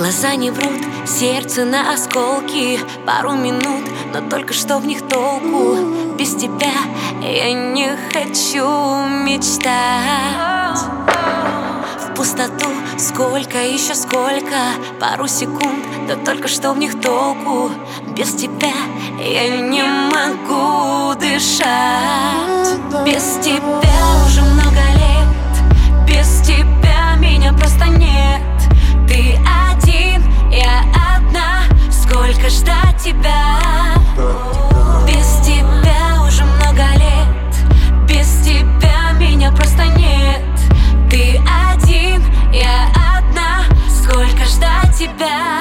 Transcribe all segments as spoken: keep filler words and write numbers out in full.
Глаза не врут, сердце на осколки. Пару минут, но только что в них толку. Без тебя я не хочу мечтать. В пустоту сколько, еще сколько. Пару секунд, да только что в них толку. Без тебя я не могу дышать. Без тебя уже много лет. Без тебя меня просто нет. Ты один, я одна. Сколько ждать тебя? Без тебя уже много лет. Без тебя меня просто нет. Ты один, я одна. Сколько ждать тебя?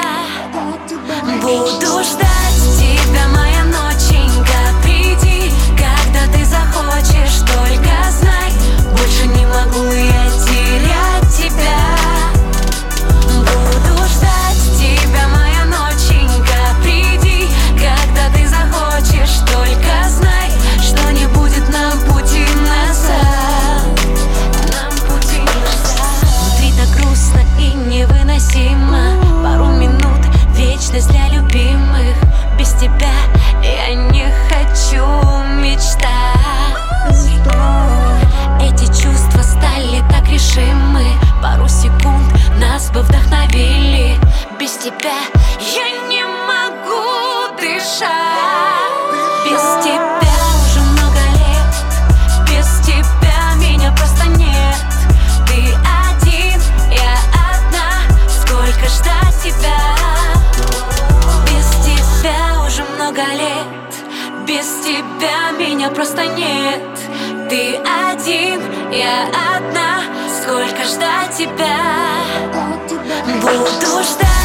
Буду ждать тебя, моя ноченька. Приди, когда ты захочешь. Только знай, больше не могу я терять тебя. Буду ждать тебя, моя ноченька. Приди, когда ты захочешь. Только знай, что не будет нам пути назад. Нам пути назад. Внутри так грустно и невыносимо. Пару минут, вечность для любимых. Без тебя я не хочу мечтать. Эти чувства стали так решимы. Пару секунд нас бы вдохновили. Без тебя я не могу дышать. Без тебя уже много лет. Без тебя меня просто нет. Ты один, я одна. Сколько ждать тебя? Без тебя уже много лет. Без тебя меня просто нет. Ты один, я одна. Сколько ждать тебя? Буду ждать.